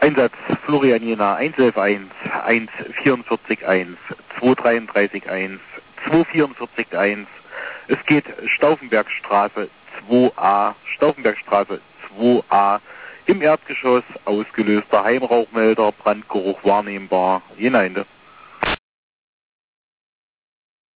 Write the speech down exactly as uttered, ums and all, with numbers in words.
Einsatz Florian Jena eins elf eins, eins vierundvierzig eins, zwei dreiunddreißig eins, zwei vierundvierzig eins. Es geht Stauffenbergstraße zwei a, Stauffenbergstraße zwei a, im Erdgeschoss ausgelöster Heimrauchmelder, Brandgeruch wahrnehmbar. Jena Ende.